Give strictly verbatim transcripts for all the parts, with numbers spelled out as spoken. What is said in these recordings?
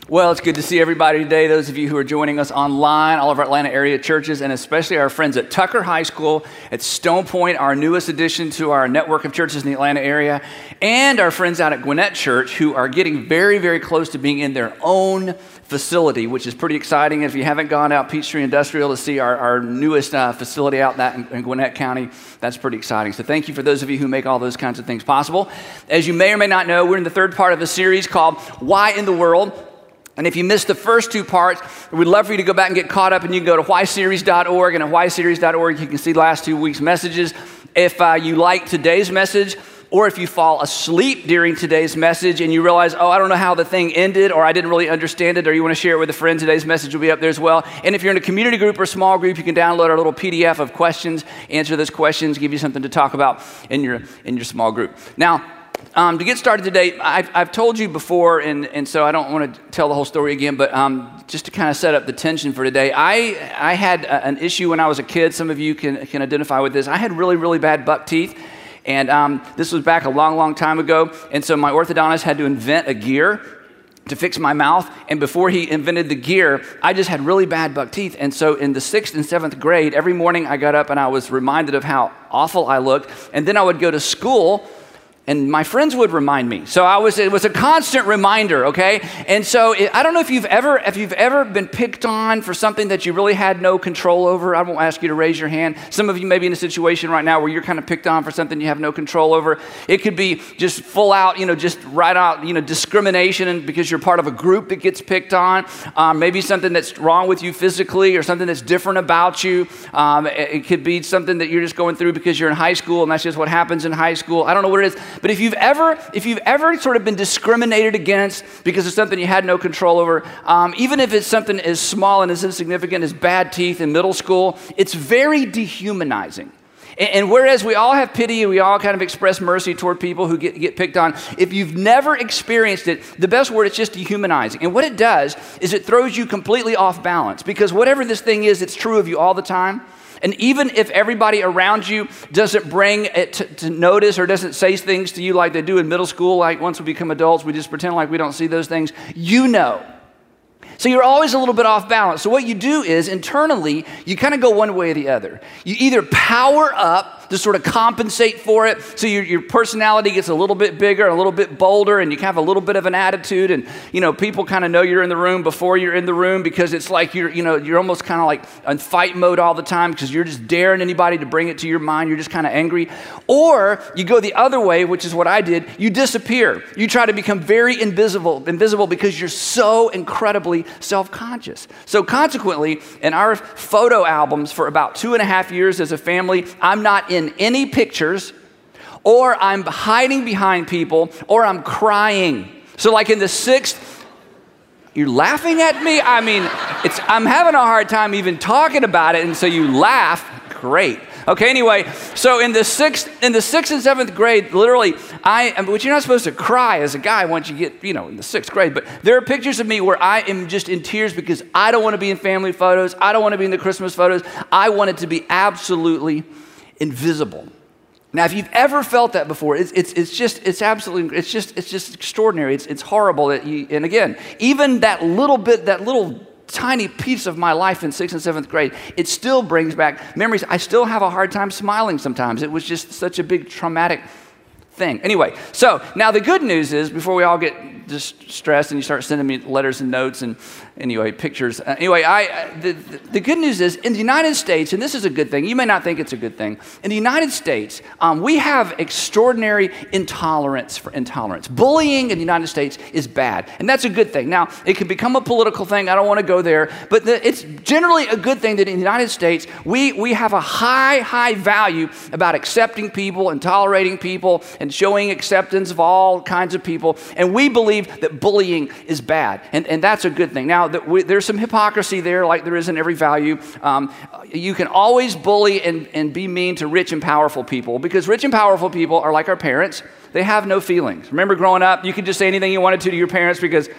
Well, it's good to see everybody today, those of you who are joining us online, all of our Atlanta area churches, and especially our friends at Tucker High School, at Stone Point, our newest addition to our network of churches in the Atlanta area, and our friends out at Gwinnett Church, who are getting very, very close to being in their own facility, which is pretty exciting. If you haven't gone out Peachtree Industrial to see our, our newest uh, facility out that in, in Gwinnett County, that's pretty exciting. So thank you for those of you who make all those kinds of things possible. As you may or may not know, we're in the third part of a series called Why in the World? And if you missed the first two parts, we'd love for you to go back and get caught up, and you can go to why series dot org, and at why series dot org you can see the last two weeks' messages. If uh, you like today's message, or if you fall asleep during today's message and you realize, oh, I don't know how the thing ended, or I didn't really understand it, or you want to share it with a friend, today's message will be up there as well. And if you're in a community group or small group, you can download our little P D F of questions, answer those questions, give you something to talk about in your in your small group. Now, Um, to get started today, I've, I've told you before, and, and so I don't want to tell the whole story again, but um, just to kind of set up the tension for today, I I had a, an issue when I was a kid. Some of you can, can identify with this. I had really, really bad buck teeth, and um, this was back a long, long time ago, and so my orthodontist had to invent a gear to fix my mouth, and before he invented the gear, I just had really bad buck teeth, and so in the sixth and seventh grade, every morning I got up and I was reminded of how awful I looked, and then I would go to school, and my friends would remind me. So I was, it was a constant reminder, okay? And so it, I don't know if you've ever, if you've ever been picked on for something that you really had no control over. I won't ask you to raise your hand. Some of you may be in a situation right now where you're kind of picked on for something you have no control over. It could be just full out, you know, just right out, you know, discrimination, and because you're part of a group that gets picked on. Um, maybe something that's wrong with you physically, or something that's different about you. Um, it, it could be something that you're just going through because you're in high school, and that's just what happens in high school. I don't know what it is. But if you've ever, if you've ever sort of been discriminated against because of something you had no control over, um, even if it's something as small and as insignificant as bad teeth in middle school, it's very dehumanizing. And, and whereas we all have pity and we all kind of express mercy toward people who get, get picked on, if you've never experienced it, the best word, it's just dehumanizing. And what it does is it throws you completely off balance, because whatever this thing is, it's true of you all the time. And even if everybody around you doesn't bring it to, to notice, or doesn't say things to you like they do in middle school, like once we become adults, we just pretend like we don't see those things, you know. So you're always a little bit off balance. So what you do is, internally, you kind of go one way or the other. You either power up to sort of compensate for it, so your, your personality gets a little bit bigger, a little bit bolder, and you have a little bit of an attitude, and you know, people kind of know you're in the room before you're in the room, because it's like you're, you know, you're almost kind of like in fight mode all the time, because you're just daring anybody to bring it to your mind. You're just kind of angry. Or you go the other way, which is what I did. You disappear. You try to become very invisible, invisible because you're so incredibly self-conscious. So consequently, in our photo albums for about two and a half years as a family, I'm not in any pictures, or I'm hiding behind people, or I'm crying. So like in the sixth, you're laughing at me? I mean, it's I'm having a hard time even talking about it, and so you laugh. Great. Okay, anyway, so in the sixth, in the sixth and seventh grade, literally, I am, which you're not supposed to cry as a guy once you get, you know, in the sixth grade, but there are pictures of me where I am just in tears because I don't want to be in family photos. I don't want to be in the Christmas photos. I want it to be absolutely invisible. Now, if you've ever felt that before, it's it's it's just it's absolutely it's just it's just extraordinary. It's it's horrible that you, and again, even that little bit, that little tiny piece of my life in sixth and seventh grade, it still brings back memories. I still have a hard time smiling sometimes. It was just such a big traumatic thing. Anyway, so now the good news is, before we all get just stressed and you start sending me letters and notes and anyway, pictures. Uh, anyway, I the, the good news is, in the United States, and this is a good thing, you may not think it's a good thing, in the United States, um, we have extraordinary intolerance for intolerance. Bullying in the United States is bad, and that's a good thing. Now, it can become a political thing. I don't want to go there, but the, it's generally a good thing that in the United States, we, we have a high, high value about accepting people and tolerating people and showing acceptance of all kinds of people, and we believe that bullying is bad, and, and that's a good thing. Now, that we, there's some hypocrisy there, like there is in every value. Um, you can always bully and, and be mean to rich and powerful people, because rich and powerful people are like our parents. They have no feelings. Remember growing up, you could just say anything you wanted to to your parents because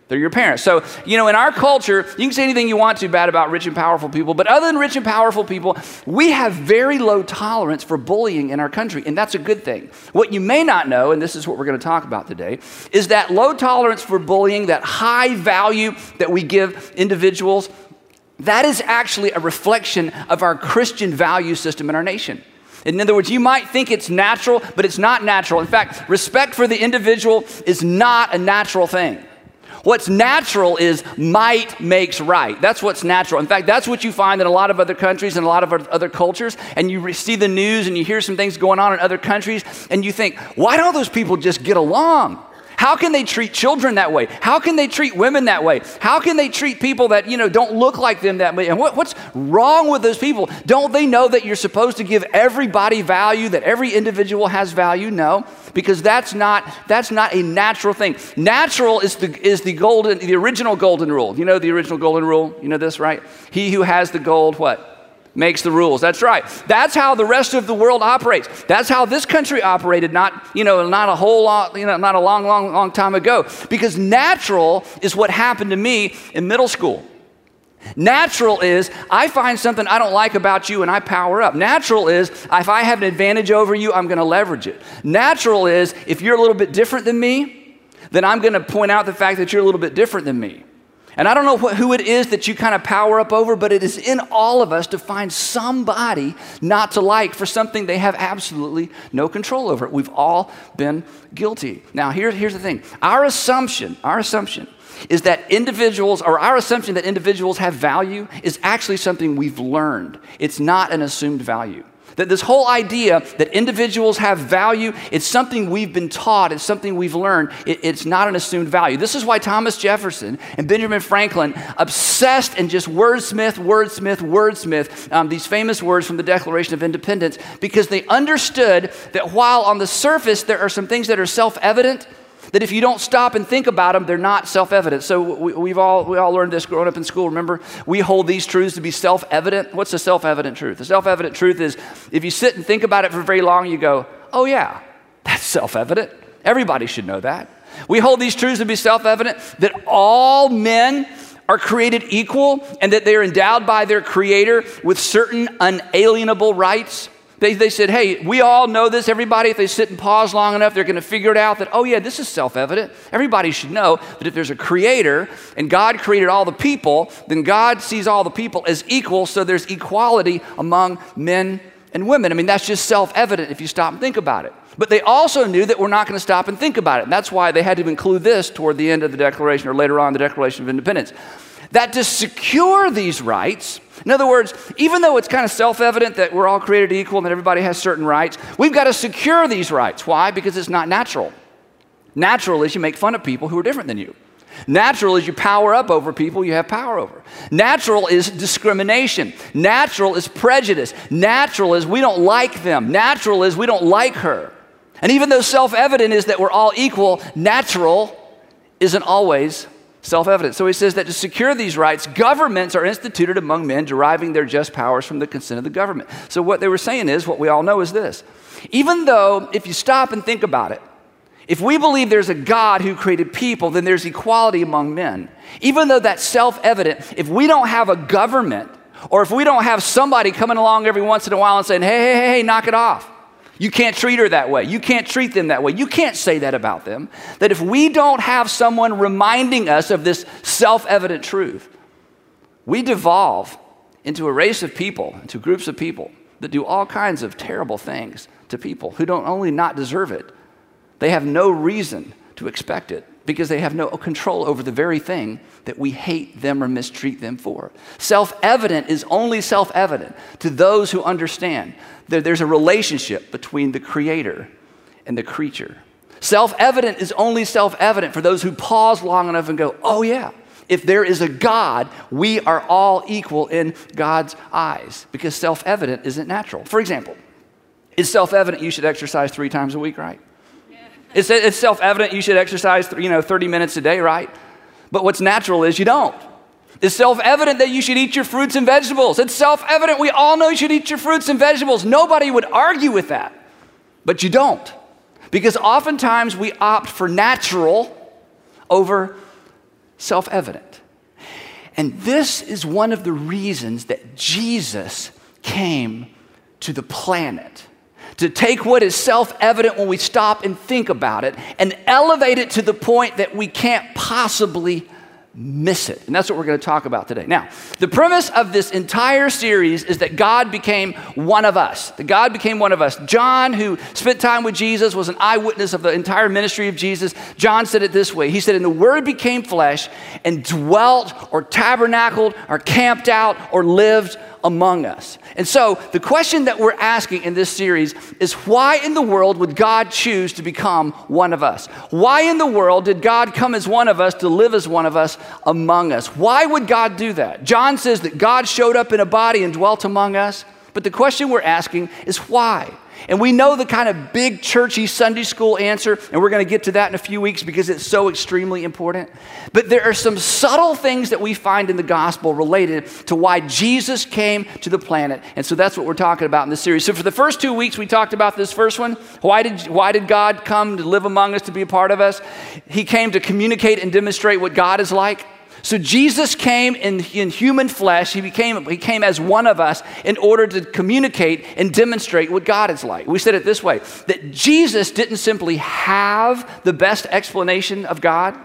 They're your parents. So, you know, in our culture, you can say anything you want to bad about rich and powerful people, but other than rich and powerful people, we have very low tolerance for bullying in our country, and that's a good thing. What you may not know, and this is what we're going to talk about today, is that low tolerance for bullying, that high value that we give individuals, that is actually a reflection of our Christian value system in our nation. In other words, you might think it's natural, but it's not natural. In fact, respect for the individual is not a natural thing. What's natural is might makes right. That's what's natural. In fact, that's what you find in a lot of other countries and a lot of other cultures. And you see the news and you hear some things going on in other countries and you think, why don't those people just get along? How can they treat children that way? How can they treat women that way? How can they treat people that, you know, don't look like them that way? And what, what's wrong with those people? Don't they know that you're supposed to give everybody value, that every individual has value? No, because that's not that's not a natural thing. Natural is the is the golden, the original golden rule. You know the original golden rule? You know this, right? He who has the gold, what? Makes the rules. That's right. That's how the rest of the world operates. That's how this country operated, not, you know, not a whole lot, you know, not a long, long, long time ago. Because natural is what happened to me in middle school. Natural is, I find something I don't like about you and I power up. Natural is, if I have an advantage over you, I'm going to leverage it. Natural is, if you're a little bit different than me, then I'm going to point out the fact that you're a little bit different than me. And I don't know what, who it is that you kind of power up over, but it is in all of us to find somebody not to like for something they have absolutely no control over. We've all been guilty. Now, here, here's the thing. Our assumption, our assumption is that individuals, or our assumption that individuals have value is actually something we've learned. It's not an assumed value. That this whole idea that individuals have value, it's something we've been taught, it's something we've learned, it, it's not an assumed value. This is why Thomas Jefferson and Benjamin Franklin obsessed and just wordsmith, wordsmith, wordsmith, um, these famous words from the Declaration of Independence, because they understood that while on the surface there are some things that are self-evident, that if you don't stop and think about them, they're not self-evident. So we, we've all we all learned this growing up in school. Remember, we hold these truths to be self-evident. What's the self-evident truth? The self-evident truth is if you sit and think about it for very long, you go, oh yeah, that's self-evident. Everybody should know that. We hold these truths to be self-evident, that all men are created equal and that they are endowed by their Creator with certain unalienable rights. They, they said, hey, we all know this. Everybody, if they sit and pause long enough, they're going to figure it out that, oh yeah, this is self-evident. Everybody should know that if there's a creator and God created all the people, then God sees all the people as equal, so there's equality among men and women. I mean, that's just self-evident if you stop and think about it. But they also knew that we're not going to stop and think about it. And that's why they had to include this toward the end of the Declaration, or later on the Declaration of Independence. That to secure these rights, in other words, even though it's kind of self-evident that we're all created equal and that everybody has certain rights, we've got to secure these rights. Why? Because it's not natural. Natural is you make fun of people who are different than you. Natural is you power up over people you have power over. Natural is discrimination. Natural is prejudice. Natural is we don't like them. Natural is we don't like her. And even though self-evident is that we're all equal, natural isn't always self-evident. So he says that to secure these rights, governments are instituted among men, deriving their just powers from the consent of the government. So what they were saying is, what we all know is this. Even though, if you stop and think about it, if we believe there's a God who created people, then there's equality among men. Even though that's self-evident, if we don't have a government, or if we don't have somebody coming along every once in a while and saying, hey, hey, hey, hey, knock it off. You can't treat her that way. You can't treat them that way. You can't say that about them. That if we don't have someone reminding us of this self-evident truth, we devolve into a race of people, into groups of people that do all kinds of terrible things to people who don't only not deserve it, they have no reason to expect it because they have no control over the very thing that we hate them or mistreat them for. Self-evident is only self-evident to those who understand that there's a relationship between the Creator and the creature. Self-evident is only self-evident for those who pause long enough and go, oh yeah, if there is a God, we are all equal in God's eyes, because self-evident isn't natural. For example, it's self-evident you should exercise three times a week, right? It's, it's self-evident you should exercise, you know, thirty minutes a day, right? But what's natural is you don't. It's self-evident that you should eat your fruits and vegetables. It's self-evident we all know you should eat your fruits and vegetables. Nobody would argue with that, but you don't. Because oftentimes we opt for natural over self-evident. And this is one of the reasons that Jesus came to the planet, to take what is self-evident when we stop and think about it and elevate it to the point that we can't possibly miss it. And that's what we're going to talk about today. Now, the premise of this entire series is that God became one of us. That God became one of us. John, who spent time with Jesus, was an eyewitness of the entire ministry of Jesus. John said it this way. He said, "And the Word became flesh and dwelt or tabernacled or camped out or lived among us." And so the question that we're asking in this series is, why in the world would God choose to become one of us? Why in the world did God come as one of us to live as one of us among us? Why would God do that? John says that God showed up in a body and dwelt among us, but the question we're asking is why? And we know the kind of big churchy Sunday school answer, and we're going to get to that in a few weeks because it's so extremely important. But there are some subtle things that we find in the gospel related to why Jesus came to the planet. And so that's what we're talking about in this series. So for the first two weeks, we talked about this first one. Why did, why did God come to live among us, to be a part of us? He came to communicate and demonstrate what God is like. So Jesus came in, in human flesh. He became, he came as one of us in order to communicate and demonstrate what God is like. We said it this way, that Jesus didn't simply have the best explanation of God.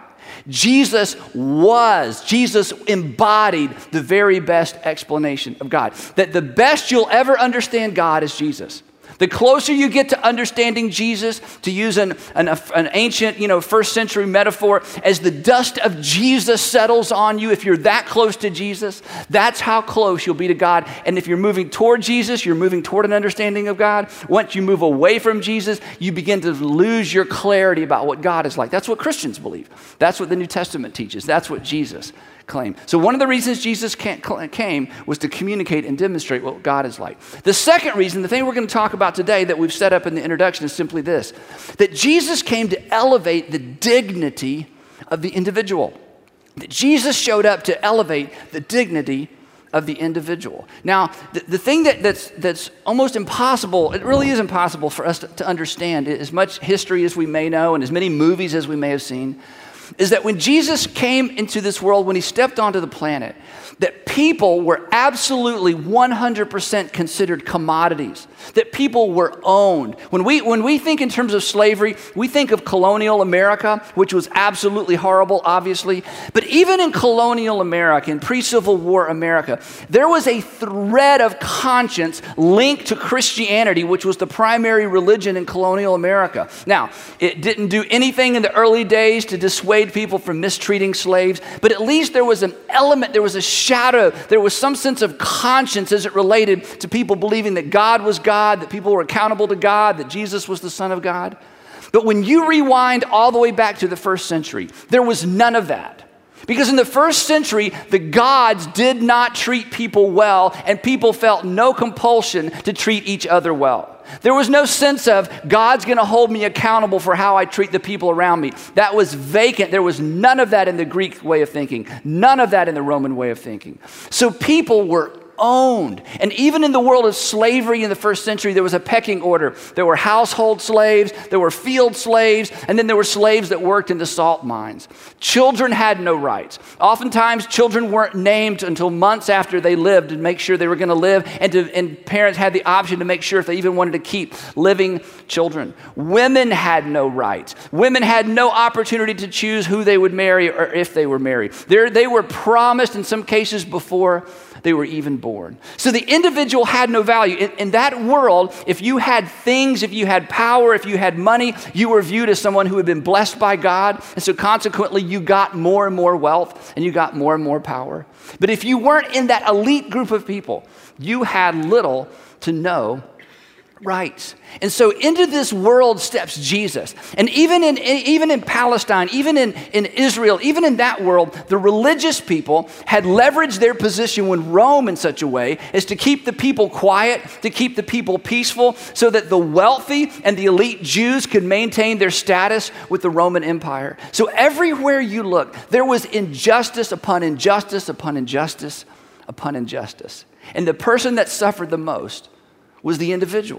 Jesus was, Jesus embodied the very best explanation of God. That the best you'll ever understand God is Jesus. The closer you get to understanding Jesus, to use an, an, an ancient, you know, first century metaphor, as the dust of Jesus settles on you, if you're that close to Jesus, that's how close you'll be to God. And if you're moving toward Jesus, you're moving toward an understanding of God. Once you move away from Jesus, you begin to lose your clarity about what God is like. That's what Christians believe. That's what the New Testament teaches. That's what Jesus claim. So one of the reasons Jesus came was to communicate and demonstrate what God is like. The second reason, the thing we're going to talk about today that we've set up in the introduction, is simply this, that Jesus came to elevate the dignity of the individual. That Jesus showed up to elevate the dignity of the individual. Now, the, the thing that, that's, that's almost impossible, it really is impossible for us to, to understand, as much history as we may know and as many movies as we may have seen, is that when Jesus came into this world, when he stepped onto the planet, that people were absolutely one hundred percent considered commodities, that people were owned. When we, when we think in terms of slavery, we think of colonial America, which was absolutely horrible, obviously. But even in colonial America, in pre-Civil War America, there was a thread of conscience linked to Christianity, which was the primary religion in colonial America. Now, it didn't do anything in the early days to dissuade people from mistreating slaves, but at least there was an element, there was a shadow, there was some sense of conscience as it related to people believing that God was God, that people were accountable to God, that Jesus was the Son of God. But when you rewind all the way back to the first century, there was none of that. Because in the first century, the gods did not treat people well, and people felt no compulsion to treat each other well. There was no sense of, God's going to hold me accountable for how I treat the people around me. That was vacant. There was none of that in the Greek way of thinking. None of that in the Roman way of thinking. So people were owned. And even in the world of slavery in the first century, there was a pecking order. There were household slaves, there were field slaves, and then there were slaves that worked in the salt mines. Children had no rights. Oftentimes, children weren't named until months after they lived to make sure they were going to live, and, to, and parents had the option to make sure if they even wanted to keep living children. Women had no rights. Women had no opportunity to choose who they would marry or if they were married. They're, they were promised in some cases before they were even born. So the individual had no value. In, in that world, if you had things, if you had power, if you had money, you were viewed as someone who had been blessed by God. And so consequently, you got more and more wealth and you got more and more power. But if you weren't in that elite group of people, you had little to no rights. And so into this world steps Jesus. And even in, even in Palestine, even in, in Israel, even in that world, the religious people had leveraged their position with Rome in such a way as to keep the people quiet, to keep the people peaceful, so that the wealthy and the elite Jews could maintain their status with the Roman Empire. So everywhere you look, there was injustice upon injustice upon injustice upon injustice. And the person that suffered the most was the individual.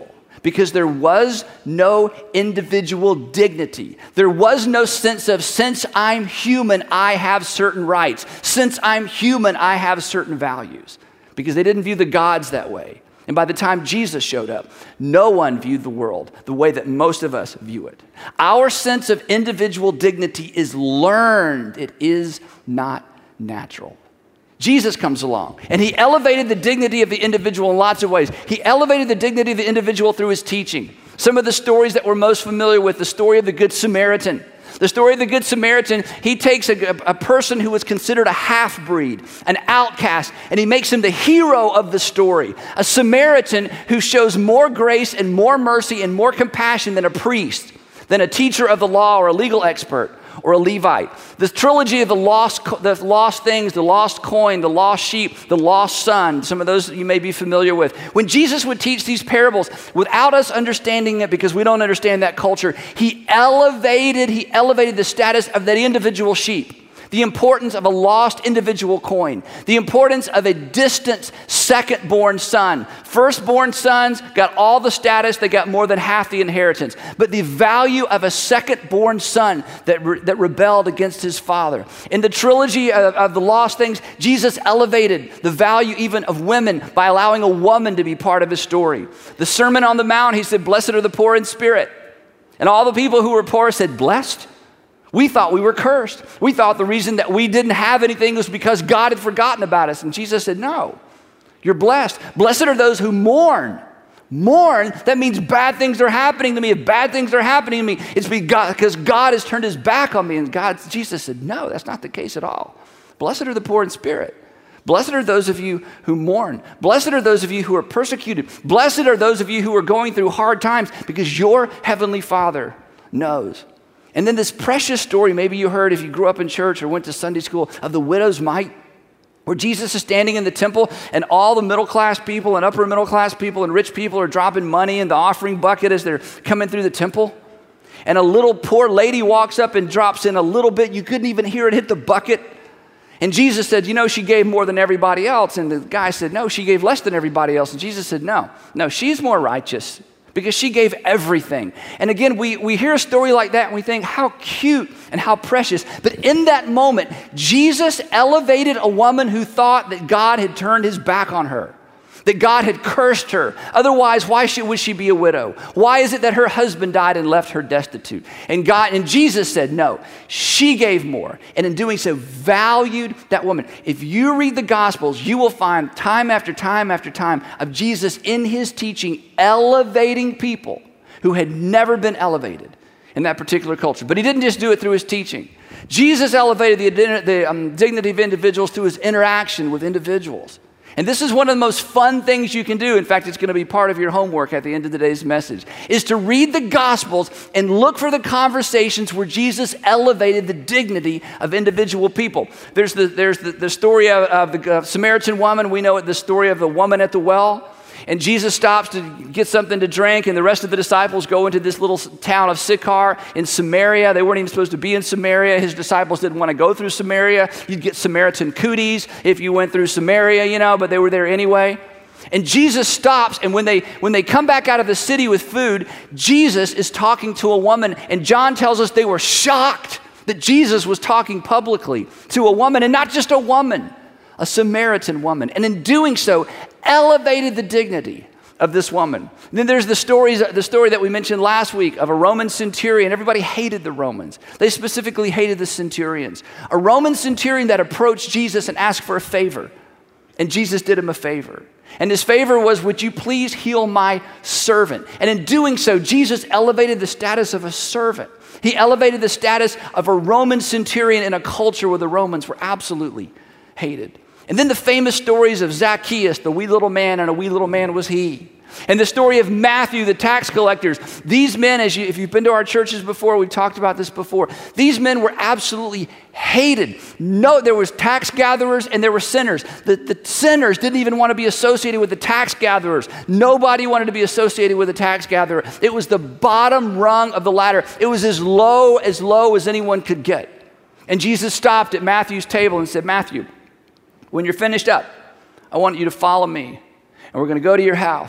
because there was no individual dignity. There was no sense of, since I'm human, I have certain rights. Since I'm human, I have certain values. Because they didn't view the gods that way. And by the time Jesus showed up, no one viewed the world the way that most of us view it. Our sense of individual dignity is learned. It is not natural. Jesus comes along, and he elevated the dignity of the individual in lots of ways. He elevated the dignity of the individual through his teaching. Some of the stories that we're most familiar with, the story of the Good Samaritan. The story of the Good Samaritan, he takes a, a person who was considered a half-breed, an outcast, and he makes him the hero of the story. A Samaritan who shows more grace and more mercy and more compassion than a priest, than a teacher of the law or a legal expert or a Levite. The trilogy of the lost, the lost things, the lost coin, the lost sheep, the lost son, some of those you may be familiar with. When Jesus would teach these parables, without us understanding it because we don't understand that culture, he elevated, he elevated the status of that individual sheep. The importance of a lost individual coin, the importance of a distant second-born son. First-born sons got all the status, they got more than half the inheritance. But the value of a second-born son that, re- that rebelled against his father. In the trilogy of, of the lost things, Jesus elevated the value even of women by allowing a woman to be part of his story. The Sermon on the Mount, he said, "Blessed are the poor in spirit." And all the people who were poor said, "Blessed?" We thought we were cursed. We thought the reason that we didn't have anything was because God had forgotten about us. And Jesus said, no, you're blessed. Blessed are those who mourn. Mourn, that means bad things are happening to me. If bad things are happening to me, it's because God has turned his back on me. And God, Jesus said, no, that's not the case at all. Blessed are the poor in spirit. Blessed are those of you who mourn. Blessed are those of you who are persecuted. Blessed are those of you who are going through hard times because your heavenly Father knows. And then this precious story, maybe you heard if you grew up in church or went to Sunday school, of the widow's mite, where Jesus is standing in the temple and all the middle class people and upper middle class people and rich people are dropping money in the offering bucket as they're coming through the temple. And a little poor lady walks up and drops in a little bit. You couldn't even hear it hit the bucket. And Jesus said, you know, she gave more than everybody else. And the guy said, no, she gave less than everybody else. And Jesus said, no, no, she's more righteous, because she gave everything. And again, we, we hear a story like that and we think, how cute and how precious. But in that moment, Jesus elevated a woman who thought that God had turned his back on her, that God had cursed her. Otherwise, why should, would she be a widow? Why is it that her husband died and left her destitute? And God and Jesus said, no, she gave more. And in doing so, valued that woman. If you read the Gospels, you will find time after time after time of Jesus in his teaching elevating people who had never been elevated in that particular culture. But he didn't just do it through his teaching. Jesus elevated the, the um, dignity of individuals through his interaction with individuals. And this is one of the most fun things you can do. In fact, it's going to be part of your homework at the end of today's message, is to read the Gospels and look for the conversations where Jesus elevated the dignity of individual people. There's the, there's the, the story of, of the uh, Samaritan woman. We know it, the story of the woman at the well. And Jesus stops to get something to drink, and the rest of the disciples go into this little town of Sychar in Samaria. They weren't even supposed to be in Samaria. His disciples didn't want to go through Samaria. You'd get Samaritan cooties if you went through Samaria, you know, but they were there anyway. And Jesus stops, and when they when they come back out of the city with food, Jesus is talking to a woman, and John tells us they were shocked that Jesus was talking publicly to a woman, and not just a woman, a Samaritan woman. And in doing so, elevated the dignity of this woman. And then there's the stories, the story that we mentioned last week of a Roman centurion. Everybody hated the Romans. They specifically hated the centurions. A Roman centurion that approached Jesus and asked for a favor. And Jesus did him a favor. And his favor was, would you please heal my servant? And in doing so, Jesus elevated the status of a servant. He elevated the status of a Roman centurion in a culture where the Romans were absolutely hated. And then the famous stories of Zacchaeus, the wee little man, and a wee little man was he. And the story of Matthew, the tax collectors. These men, as you, if you've been to our churches before, we've talked about this before. These men were absolutely hated. No, there was tax gatherers and there were sinners. The, the sinners didn't even want to be associated with the tax gatherers. Nobody wanted to be associated with a tax gatherer. It was the bottom rung of the ladder. It was as low, as low as anyone could get. And Jesus stopped at Matthew's table and said, Matthew, when you're finished up, I want you to follow me. And we're going to go to your house.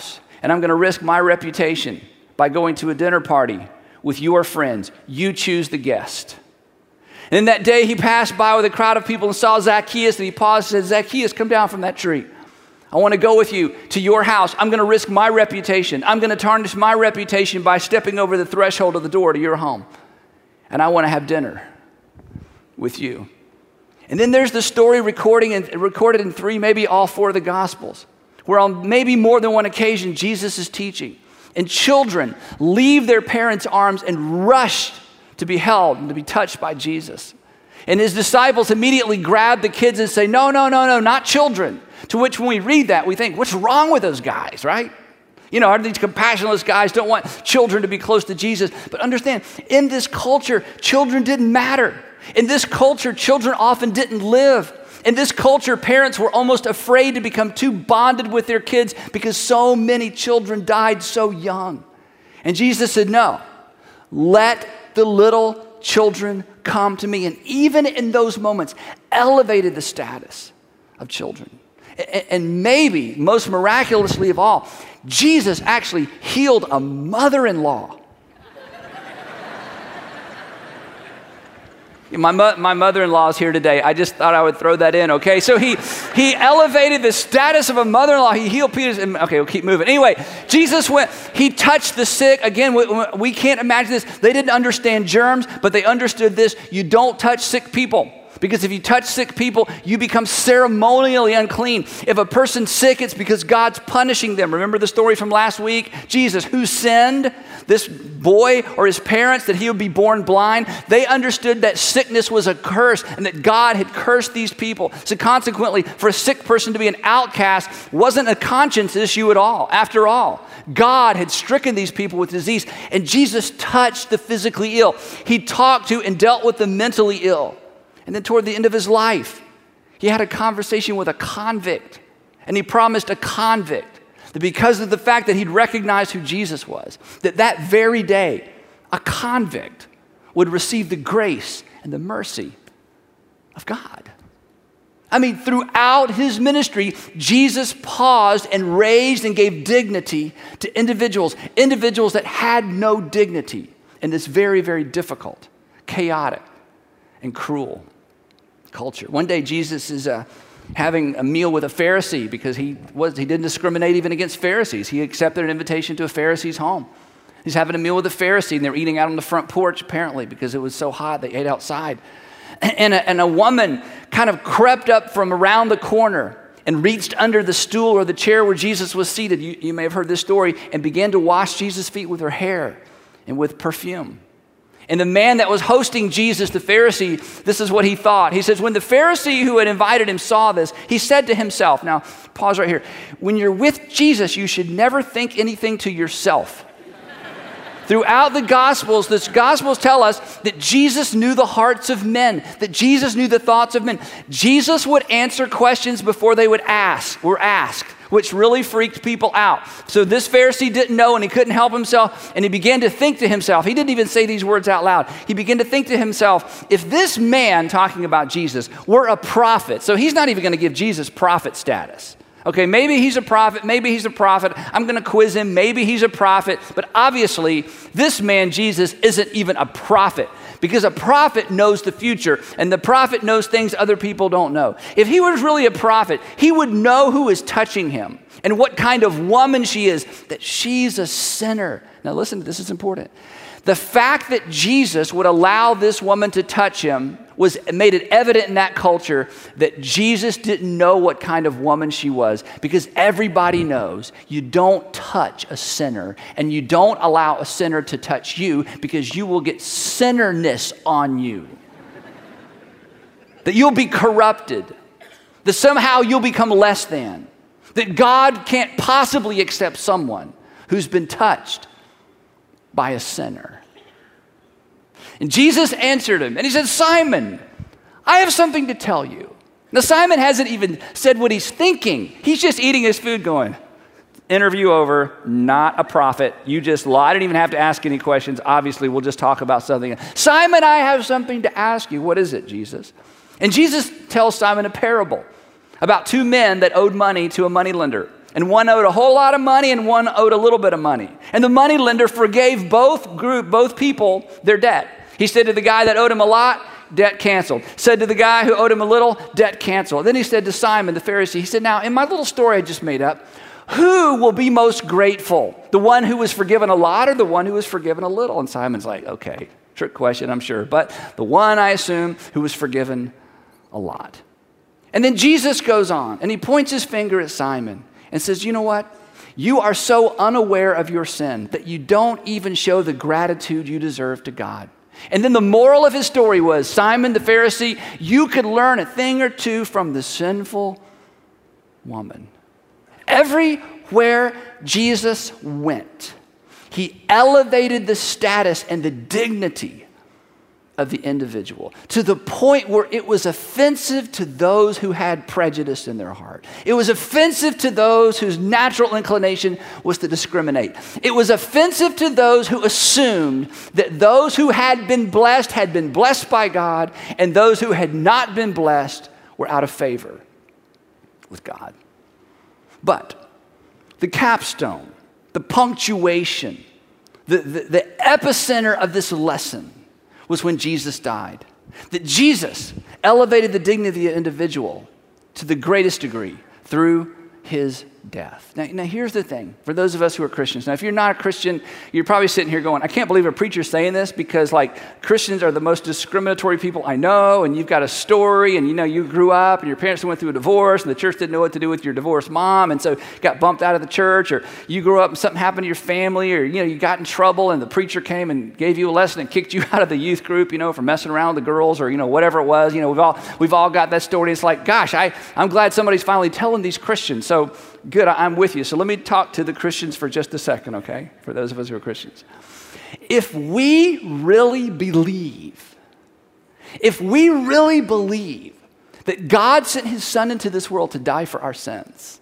and I'm going to risk my reputation by going to a dinner party with your friends. You choose the guest. And that day he passed by with a crowd of people and saw Zacchaeus, and he paused and said, Zacchaeus, come down from that tree. I want to go with you to your house. I'm going to risk my reputation. I'm going to tarnish my reputation by stepping over the threshold of the door to your home. And I want to have dinner with you. And then there's the story recording and recorded in three, maybe all four of the Gospels, where on maybe more than one occasion, Jesus is teaching. And children leave their parents' arms and rush to be held and to be touched by Jesus. And his disciples immediately grab the kids and say, no, no, no, no, not children. To which when we read that, we think, what's wrong with those guys, right? You know, are these compassionless guys don't want children to be close to Jesus? But understand, in this culture, children didn't matter. In this culture, children often didn't live. In this culture, parents were almost afraid to become too bonded with their kids because so many children died so young. And Jesus said, no, let the little children come to me. And even in those moments, elevated the status of children. And maybe, most miraculously of all, Jesus actually healed a mother-in-law. My, mo- my mother-in-law is here today. I just thought I would throw that in, okay? So he he elevated the status of a mother-in-law. He healed Peter's, and, okay, we'll keep moving. Anyway, Jesus went, he touched the sick. Again, we, we can't imagine this. They didn't understand germs, but they understood this. You don't touch sick people. Because if you touch sick people, you become ceremonially unclean. If a person's sick, it's because God's punishing them. Remember the story from last week? Jesus, who sinned? This boy or his parents, that he would be born blind? They understood that sickness was a curse and that God had cursed these people. So consequently, for a sick person to be an outcast wasn't a conscience issue at all. After all, God had stricken these people with disease, and Jesus touched the physically ill. He talked to and dealt with the mentally ill. And then toward the end of his life, he had a conversation with a convict. And he promised a convict that because of the fact that he'd recognized who Jesus was, that that very day, a convict would receive the grace and the mercy of God. I mean, throughout his ministry, Jesus paused and raised and gave dignity to individuals, individuals that had no dignity in this very, very difficult, chaotic, and cruel culture. One day, Jesus is uh, having a meal with a Pharisee because he was he didn't discriminate even against Pharisees. He accepted an invitation to a Pharisee's home. He's having a meal with a Pharisee, and they're eating out on the front porch, apparently, because it was so hot. They ate outside. And a, and a woman kind of crept up from around the corner and reached under the stool or the chair where Jesus was seated. You, you may have heard this story, and began to wash Jesus' feet with her hair and with perfume. And the man that was hosting Jesus, the Pharisee, this is what he thought. He says, when the Pharisee who had invited him saw this, he said to himself, now pause right here. When you're with Jesus, you should never think anything to yourself. Throughout the Gospels, the Gospels tell us that Jesus knew the hearts of men, that Jesus knew the thoughts of men. Jesus would answer questions before they would ask, were asked, which really freaked people out. So this Pharisee didn't know, and he couldn't help himself, and he began to think to himself. He didn't even say these words out loud. He began to think to himself, if this man, talking about Jesus, were a prophet, so he's not even going to give Jesus prophet status. Okay, maybe he's a prophet, maybe he's a prophet. I'm going to quiz him, maybe he's a prophet. But obviously, this man, Jesus, isn't even a prophet, because a prophet knows the future, and the prophet knows things other people don't know. If he was really a prophet, he would know who is touching him and what kind of woman she is, that she's a sinner. Now listen, this is important. The fact that Jesus would allow this woman to touch him was made it evident in that culture that Jesus didn't know what kind of woman she was, because everybody knows you don't touch a sinner, and you don't allow a sinner to touch you, because you will get sinnerness on you. That you'll be corrupted, that somehow you'll become less than, that God can't possibly accept someone who's been touched by a sinner. And Jesus answered him, and he said, Simon, I have something to tell you. Now, Simon hasn't even said what he's thinking. He's just eating his food going, interview over, not a prophet. You just lie. I didn't even have to ask any questions. Obviously, we'll just talk about something. Simon, I have something to ask you. What is it, Jesus? And Jesus tells Simon a parable about two men that owed money to a moneylender. And one owed a whole lot of money and one owed a little bit of money. And the money lender forgave both group, both people their debt. He said to the guy that owed him a lot, debt canceled. Said to the guy who owed him a little, debt canceled. Then he said to Simon the Pharisee, he said, now in my little story I just made up, who will be most grateful? The one who was forgiven a lot or the one who was forgiven a little? And Simon's like, okay, trick question, I'm sure. But the one, I assume, who was forgiven a lot. And then Jesus goes on and he points his finger at Simon and says, you know what? You are so unaware of your sin that you don't even show the gratitude you deserve to God. And then the moral of his story was, Simon the Pharisee, you could learn a thing or two from the sinful woman. Everywhere Jesus went, he elevated the status and the dignity of the individual to the point where it was offensive to those who had prejudice in their heart. It was offensive to those whose natural inclination was to discriminate. It was offensive to those who assumed that those who had been blessed had been blessed by God, and those who had not been blessed were out of favor with God. But the capstone, the punctuation, the, the, the epicenter of this lesson was when Jesus died. That Jesus elevated the dignity of the individual to the greatest degree through his death. Now, now here's the thing, for those of us who are Christians. Now, if you're not a Christian, you're probably sitting here going, I can't believe a preacher's saying this because, like, Christians are the most discriminatory people I know, and you've got a story, and, you know, you grew up, and your parents went through a divorce, and the church didn't know what to do with your divorced mom, and so got bumped out of the church, or you grew up and something happened to your family, or, you know, you got in trouble, and the preacher came and gave you a lesson and kicked you out of the youth group, you know, for messing around with the girls, or, you know, whatever it was. You know, we've all, we've all got that story. It's like, gosh, I, I'm glad somebody's finally telling these Christians. So, good, I'm with you. So let me talk to the Christians for just a second, okay? For those of us who are Christians. If we really believe, if we really believe that God sent his son into this world to die for our sins,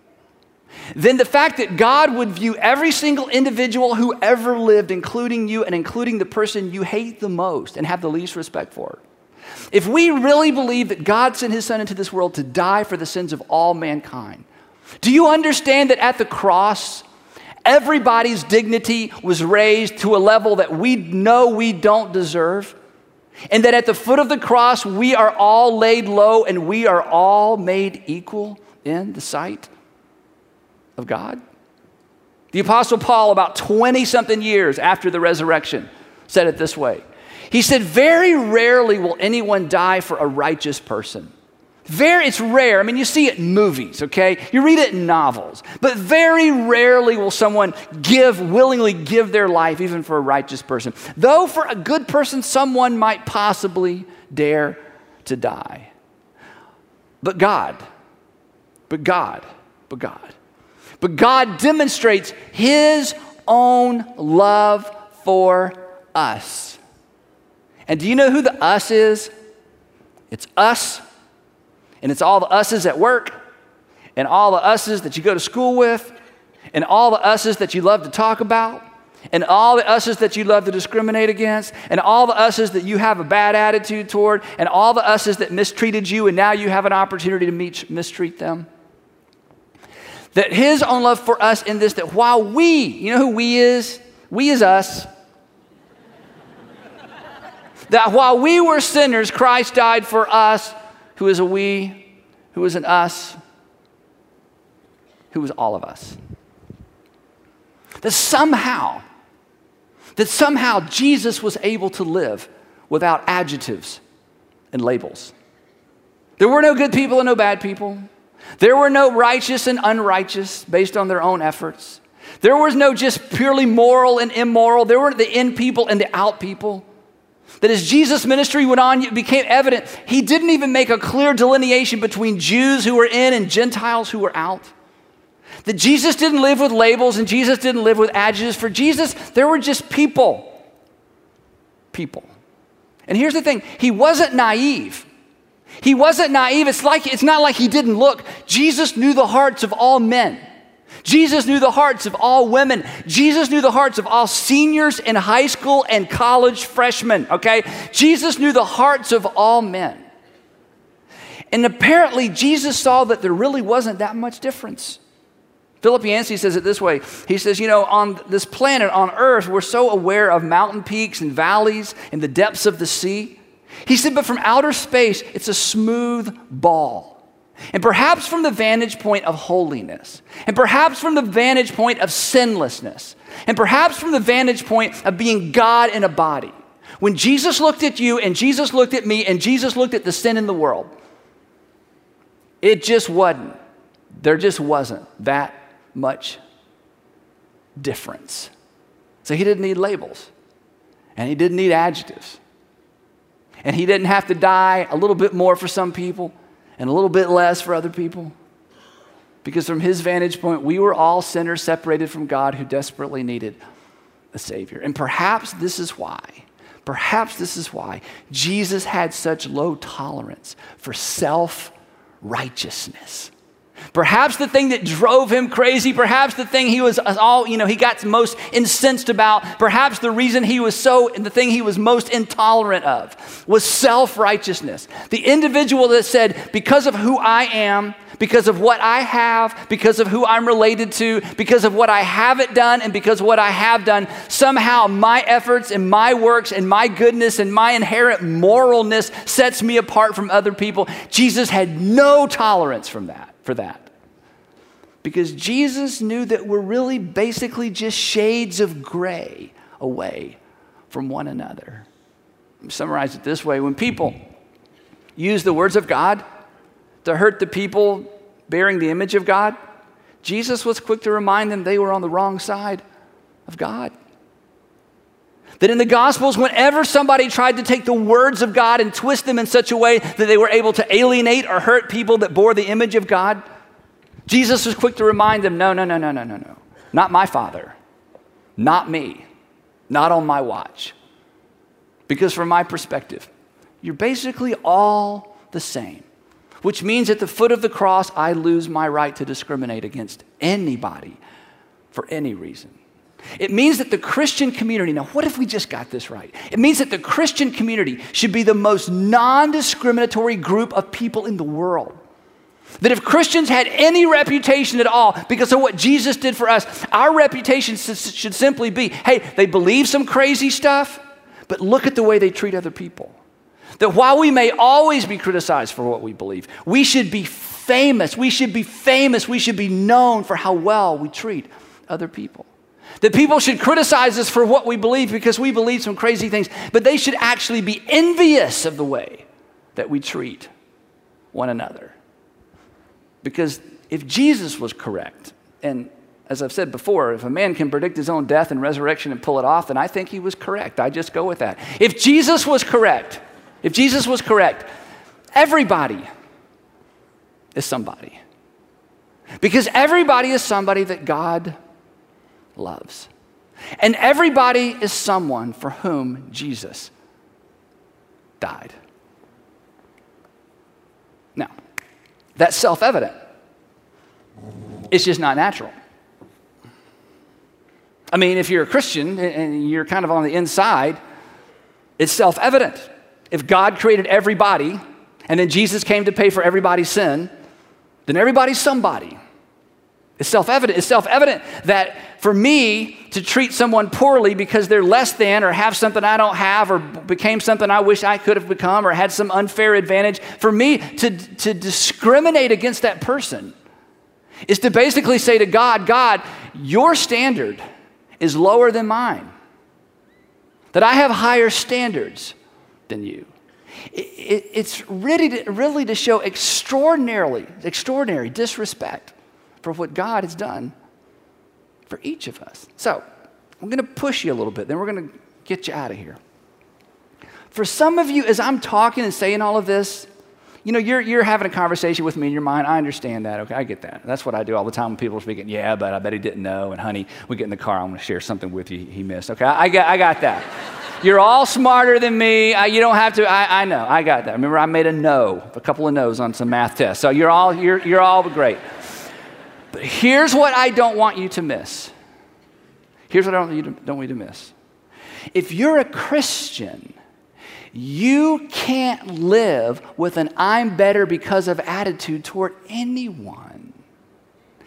then the fact that God would view every single individual who ever lived, including you and including the person you hate the most and have the least respect for, if we really believe that God sent his son into this world to die for the sins of all mankind, do you understand that at the cross, everybody's dignity was raised to a level that we know we don't deserve? And that at the foot of the cross, we are all laid low and we are all made equal in the sight of God? The Apostle Paul, about twenty-something years after the resurrection, said it this way. He said, very rarely will anyone die for a righteous person. Very, it's rare. I mean, you see it in movies, okay? You read it in novels. But very rarely will someone give, willingly give their life even for a righteous person. Though for a good person, someone might possibly dare to die. But God, but God, but God, but God demonstrates his own love for us. And do you know who the us is? It's us. And it's all the us's at work, and all the us's that you go to school with, and all the us's that you love to talk about, and all the us's that you love to discriminate against, and all the us's that you have a bad attitude toward, and all the us's that mistreated you, and now you have an opportunity to meet, mistreat them. That his own love for us in this, that while we, you know who we is? We is us. That while we were sinners, Christ died for us, who is a we, who is an us, who is all of us. That somehow, that somehow Jesus was able to live without adjectives and labels. There were no good people and no bad people. There were no righteous and unrighteous based on their own efforts. There was no just purely moral and immoral. There were the in people and the out people. That as Jesus' ministry went on, it became evident he didn't even make a clear delineation between Jews who were in and Gentiles who were out. That Jesus didn't live with labels and Jesus didn't live with adjectives. For Jesus, there were just people. People. And here's the thing, he wasn't naive. He wasn't naive. It's like, it's not like he didn't look. Jesus knew the hearts of all men. Jesus knew the hearts of all women. Jesus knew the hearts of all seniors in high school and college freshmen, okay? Jesus knew the hearts of all men. And apparently, Jesus saw that there really wasn't that much difference Philip Yancey says it this way. He says, you know, on this planet, on Earth, we're so aware of mountain peaks and valleys and the depths of the sea. He said, but from outer space, it's a smooth ball. And perhaps from the vantage point of holiness, and perhaps from the vantage point of sinlessness, and perhaps from the vantage point of being God in a body, when Jesus looked at you and Jesus looked at me and Jesus looked at the sin in the world, it just wasn't. There just wasn't that much difference. So he didn't need labels, and he didn't need adjectives, and he didn't have to die a little bit more for some people and a little bit less for other people, because from his vantage point, we were all sinners separated from God who desperately needed a Savior. And perhaps this is why, perhaps this is why Jesus had such low tolerance for self-righteousness. Perhaps the thing that drove him crazy, perhaps the thing he was all, you know, he got most incensed about, perhaps the reason he was so, the thing he was most intolerant of was self-righteousness. The individual that said, because of who I am, because of what I have, because of who I'm related to, because of what I haven't done, and because of what I have done, somehow my efforts and my works and my goodness and my inherent moralness sets me apart from other people. Jesus had no tolerance from that. For that. Because Jesus knew that we're really basically just shades of gray away from one another. Summarize it this way. When people use the words of God to hurt the people bearing the image of God, Jesus was quick to remind them they were on the wrong side of God. That in the Gospels, whenever somebody tried to take the words of God and twist them in such a way that they were able to alienate or hurt people that bore the image of God, Jesus was quick to remind them, no, no, no, no, no, no, no. Not my Father. Not me. Not on my watch. Because from my perspective, you're basically all the same. Which means at the foot of the cross, I lose my right to discriminate against anybody for any reason. It means that the Christian community, now what if we just got this right? It means that the Christian community should be the most non-discriminatory group of people in the world. That if Christians had any reputation at all because of what Jesus did for us, our reputation should simply be, hey, they believe some crazy stuff, but look at the way they treat other people. That while we may always be criticized for what we believe, we should be famous, we should be famous, we should be known for how well we treat other people. That people should criticize us for what we believe because we believe some crazy things, but they should actually be envious of the way that we treat one another. Because if Jesus was correct, and as I've said before, if a man can predict his own death and resurrection and pull it off, then I think he was correct. I just go with that. If Jesus was correct, if Jesus was correct, everybody is somebody. Because everybody is somebody that God loves. And everybody is someone for whom Jesus died. Now, that's self-evident. It's just not natural. I mean, if you're a Christian and you're kind of on the inside, it's self-evident. If God created everybody and then Jesus came to pay for everybody's sin, then everybody's somebody. It's self-evident. It's self-evident that for me to treat someone poorly because they're less than or have something I don't have or became something I wish I could have become or had some unfair advantage, for me to, to discriminate against that person is to basically say to God, God, your standard is lower than mine. That I have higher standards than you. It, it, it's really to, really to show extraordinarily, extraordinary disrespect for what God has done for each of us. So, I'm going to push you a little bit, then we're going to get you out of here. For some of you, as I'm talking and saying all of this, you know, you're, you're having a conversation with me in your mind. I understand that. Okay, I get that. That's what I do all the time when people are speaking. Yeah, but I bet he didn't know. And honey, we get in the car. I'm going to share something with you he missed. Okay, I, I, got, I got that. You're all smarter than me. I, you don't have to. I, I know. I got that. Remember, I made a no, a couple of no's on some math tests. So you're all, you're, you're all great. But here's what I don't want you to miss. Here's what I don't want you to, don't want you to miss. If you're a Christian, you can't live with an I'm better because of attitude toward anyone.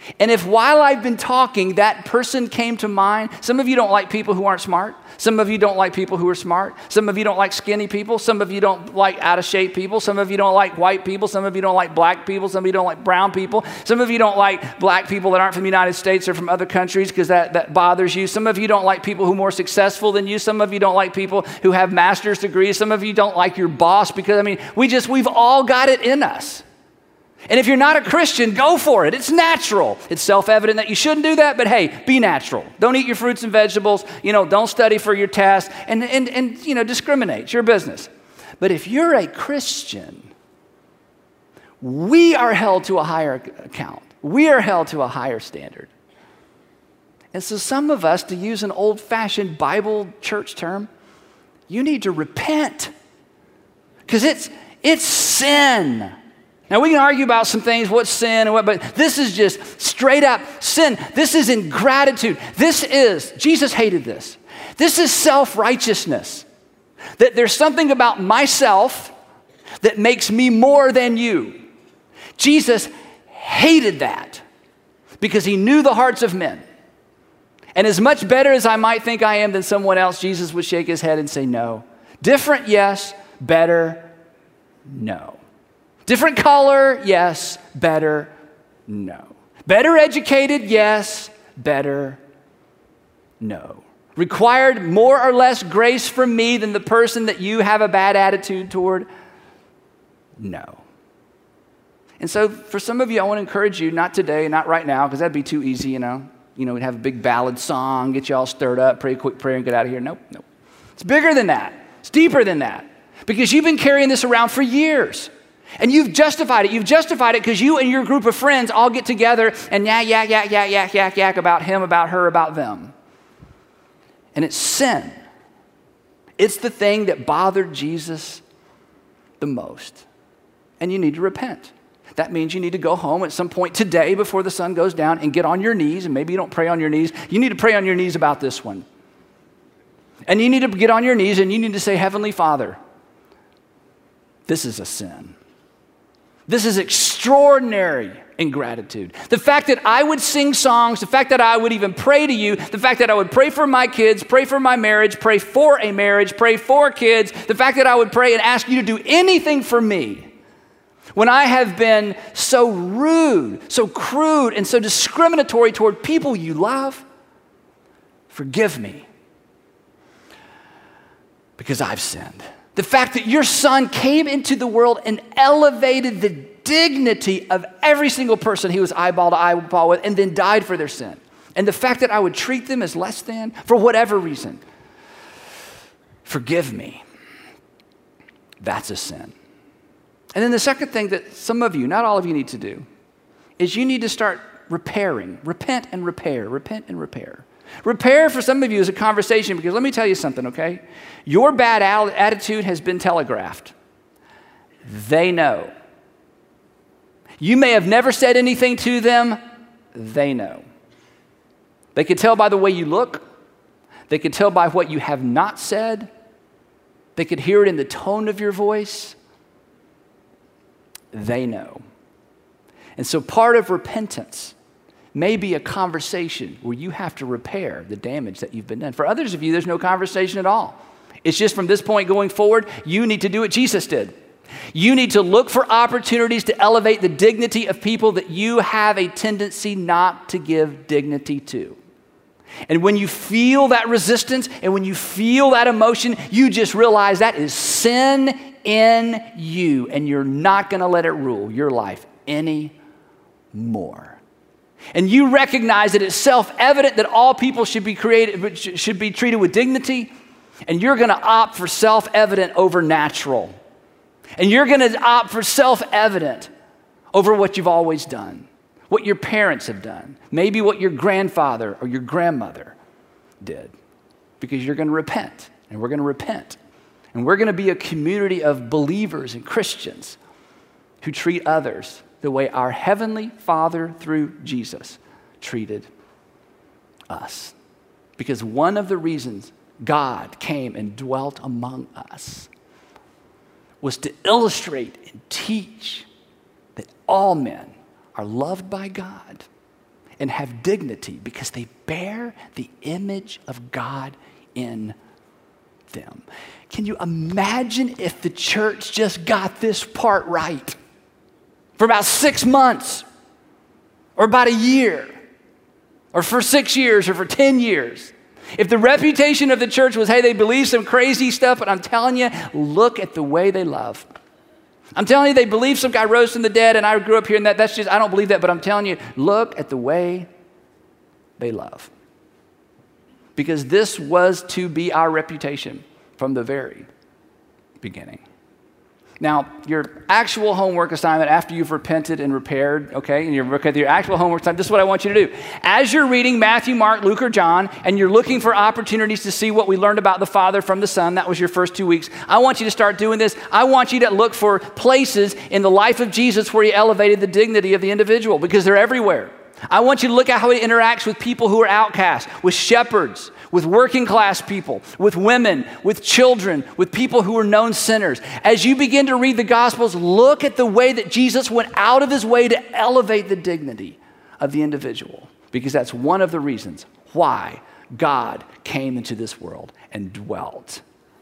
And if while I've been talking, that person came to mind, some of you don't like people who aren't smart. Some of you don't like people who are smart. Some of you don't like skinny people. Some of you don't like out of shape people. Some of you don't like white people. Some of you don't like black people. Some of you don't like brown people. Some of you don't like black people that aren't from the United States or from other countries because that, that bothers you. Some of you don't like people who are more successful than you. Some of you don't like people who have master's degrees. Some of you don't like your boss because, I mean, we just, we've all got it in us. And if you're not a Christian, go for it. It's natural. It's self-evident that you shouldn't do that, but hey, be natural. Don't eat your fruits and vegetables. You know, don't study for your test and, and, and you know, discriminate. It's your business. But if you're a Christian, we are held to a higher account. We are held to a higher standard. And so some of us, to use an old-fashioned Bible church term, you need to repent because it's, it's sin. Now, we can argue about some things, what's sin and what, but this is just straight up sin. This is ingratitude. This is, Jesus hated this. This is self-righteousness. That there's something about myself that makes me more than you. Jesus hated that because he knew the hearts of men. And as much better as I might think I am than someone else, Jesus would shake his head and say, no. Different, yes. Better, no. Different color, yes. Better, no. Better educated, yes. Better, no. Required more or less grace from me than the person that you have a bad attitude toward? No. And so for some of you, I want to encourage you, not today, not right now, because that'd be too easy, you know. You know, we'd have a big ballad song, get you all stirred up, pray a quick prayer and get out of here. Nope, nope. It's bigger than that. It's deeper than that. Because you've been carrying this around for years. And you've justified it. You've justified it because you and your group of friends all get together and yak, yak, yak, yak, yak, yak, yak about him, about her, about them. And it's sin. It's the thing that bothered Jesus the most. And you need to repent. That means you need to go home at some point today before the sun goes down and get on your knees. And maybe you don't pray on your knees. You need to pray on your knees about this one. And you need to get on your knees and you need to say, Heavenly Father, this is a sin. This is extraordinary ingratitude. The fact that I would sing songs, the fact that I would even pray to you, the fact that I would pray for my kids, pray for my marriage, pray for a marriage, pray for kids, the fact that I would pray and ask you to do anything for me when I have been so rude, so crude, and so discriminatory toward people you love, forgive me because I've sinned. The fact that your son came into the world and elevated the dignity of every single person he was eyeball to eyeball with and then died for their sin. And the fact that I would treat them as less than for whatever reason. Forgive me. That's a sin. And then the second thing that some of you, not all of you, need to do is you need to start repairing. Repent and repair. Repent and repair. Repair for some of you is a conversation because let me tell you something, okay? Your bad attitude has been telegraphed. They know. You may have never said anything to them. They know. They could tell by the way you look. They could tell by what you have not said. They could hear it in the tone of your voice. They know. And so part of repentance may be a conversation where you have to repair the damage that you've been done. For others of you, there's no conversation at all. It's just from this point going forward, you need to do what Jesus did. You need to look for opportunities to elevate the dignity of people that you have a tendency not to give dignity to. And when you feel that resistance and when you feel that emotion, you just realize that is sin in you, and you're not going to let it rule your life anymore. And you recognize that it's self-evident that all people should be created, should be treated with dignity, and you're going to opt for self-evident over natural. And you're going to opt for self-evident over what you've always done, what your parents have done, maybe what your grandfather or your grandmother did, because you're going to repent, and we're going to repent. And we're going to be a community of believers and Christians who treat others the way our Heavenly Father through Jesus treated us. Because one of the reasons God came and dwelt among us was to illustrate and teach that all men are loved by God and have dignity because they bear the image of God in them. Can you imagine if the church just got this part right for about six months or about a year or for six years or for ten years? If the reputation of the church was, hey, they believe some crazy stuff, but I'm telling you, look at the way they love. I'm telling you, they believe some guy rose from the dead, and I grew up hearing that. That's just, I don't believe that, but I'm telling you, look at the way they love. Because this was to be our reputation from the very beginning. Now, your actual homework assignment after you've repented and repaired, okay, and you're okay, your actual homework assignment, this is what I want you to do. As you're reading Matthew, Mark, Luke, or John, and you're looking for opportunities to see what we learned about the Father from the Son, that was your first two weeks, I want you to start doing this. I want you to look for places in the life of Jesus where he elevated the dignity of the individual, because they're everywhere. I want you to look at how he interacts with people who are outcasts, with shepherds, with working class people, with women, with children, with people who are known sinners. As you begin to read the Gospels, look at the way that Jesus went out of his way to elevate the dignity of the individual, because that's one of the reasons why God came into this world and dwelt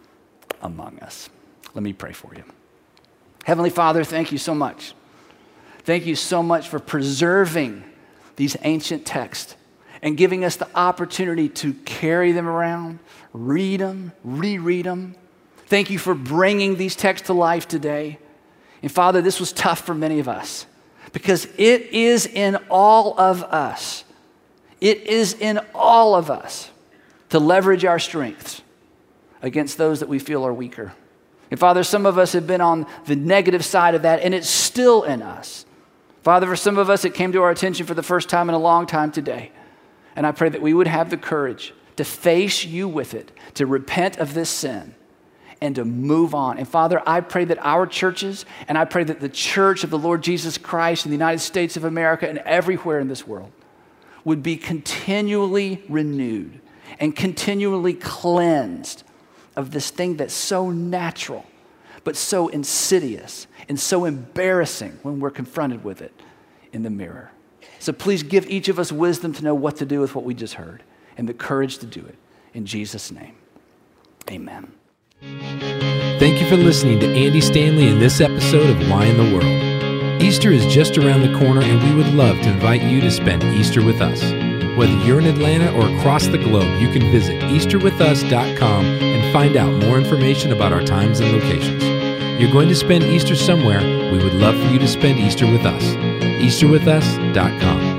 among us. Let me pray for you. Heavenly Father, thank you so much. Thank you so much for preserving these ancient texts and giving us the opportunity to carry them around, read them, reread them. Thank you for bringing these texts to life today. And Father, this was tough for many of us because it is in all of us. It is in all of us to leverage our strengths against those that we feel are weaker. And Father, some of us have been on the negative side of that, and it's still in us. Father, for some of us, it came to our attention for the first time in a long time today. And I pray that we would have the courage to face you with it, to repent of this sin, and to move on. And Father, I pray that our churches, and I pray that the church of the Lord Jesus Christ in the United States of America and everywhere in this world would be continually renewed and continually cleansed of this thing that's so natural, but so insidious and so embarrassing when we're confronted with it in the mirror. So please give each of us wisdom to know what to do with what we just heard and the courage to do it. In Jesus' name, amen. Thank you for listening to Andy Stanley in this episode of Why in the World. Easter is just around the corner, and we would love to invite you to spend Easter with us. Whether you're in Atlanta or across the globe, you can visit easter with us dot com and find out more information about our times and locations. You're going to spend Easter somewhere. We would love for you to spend Easter with us. easter with us dot com.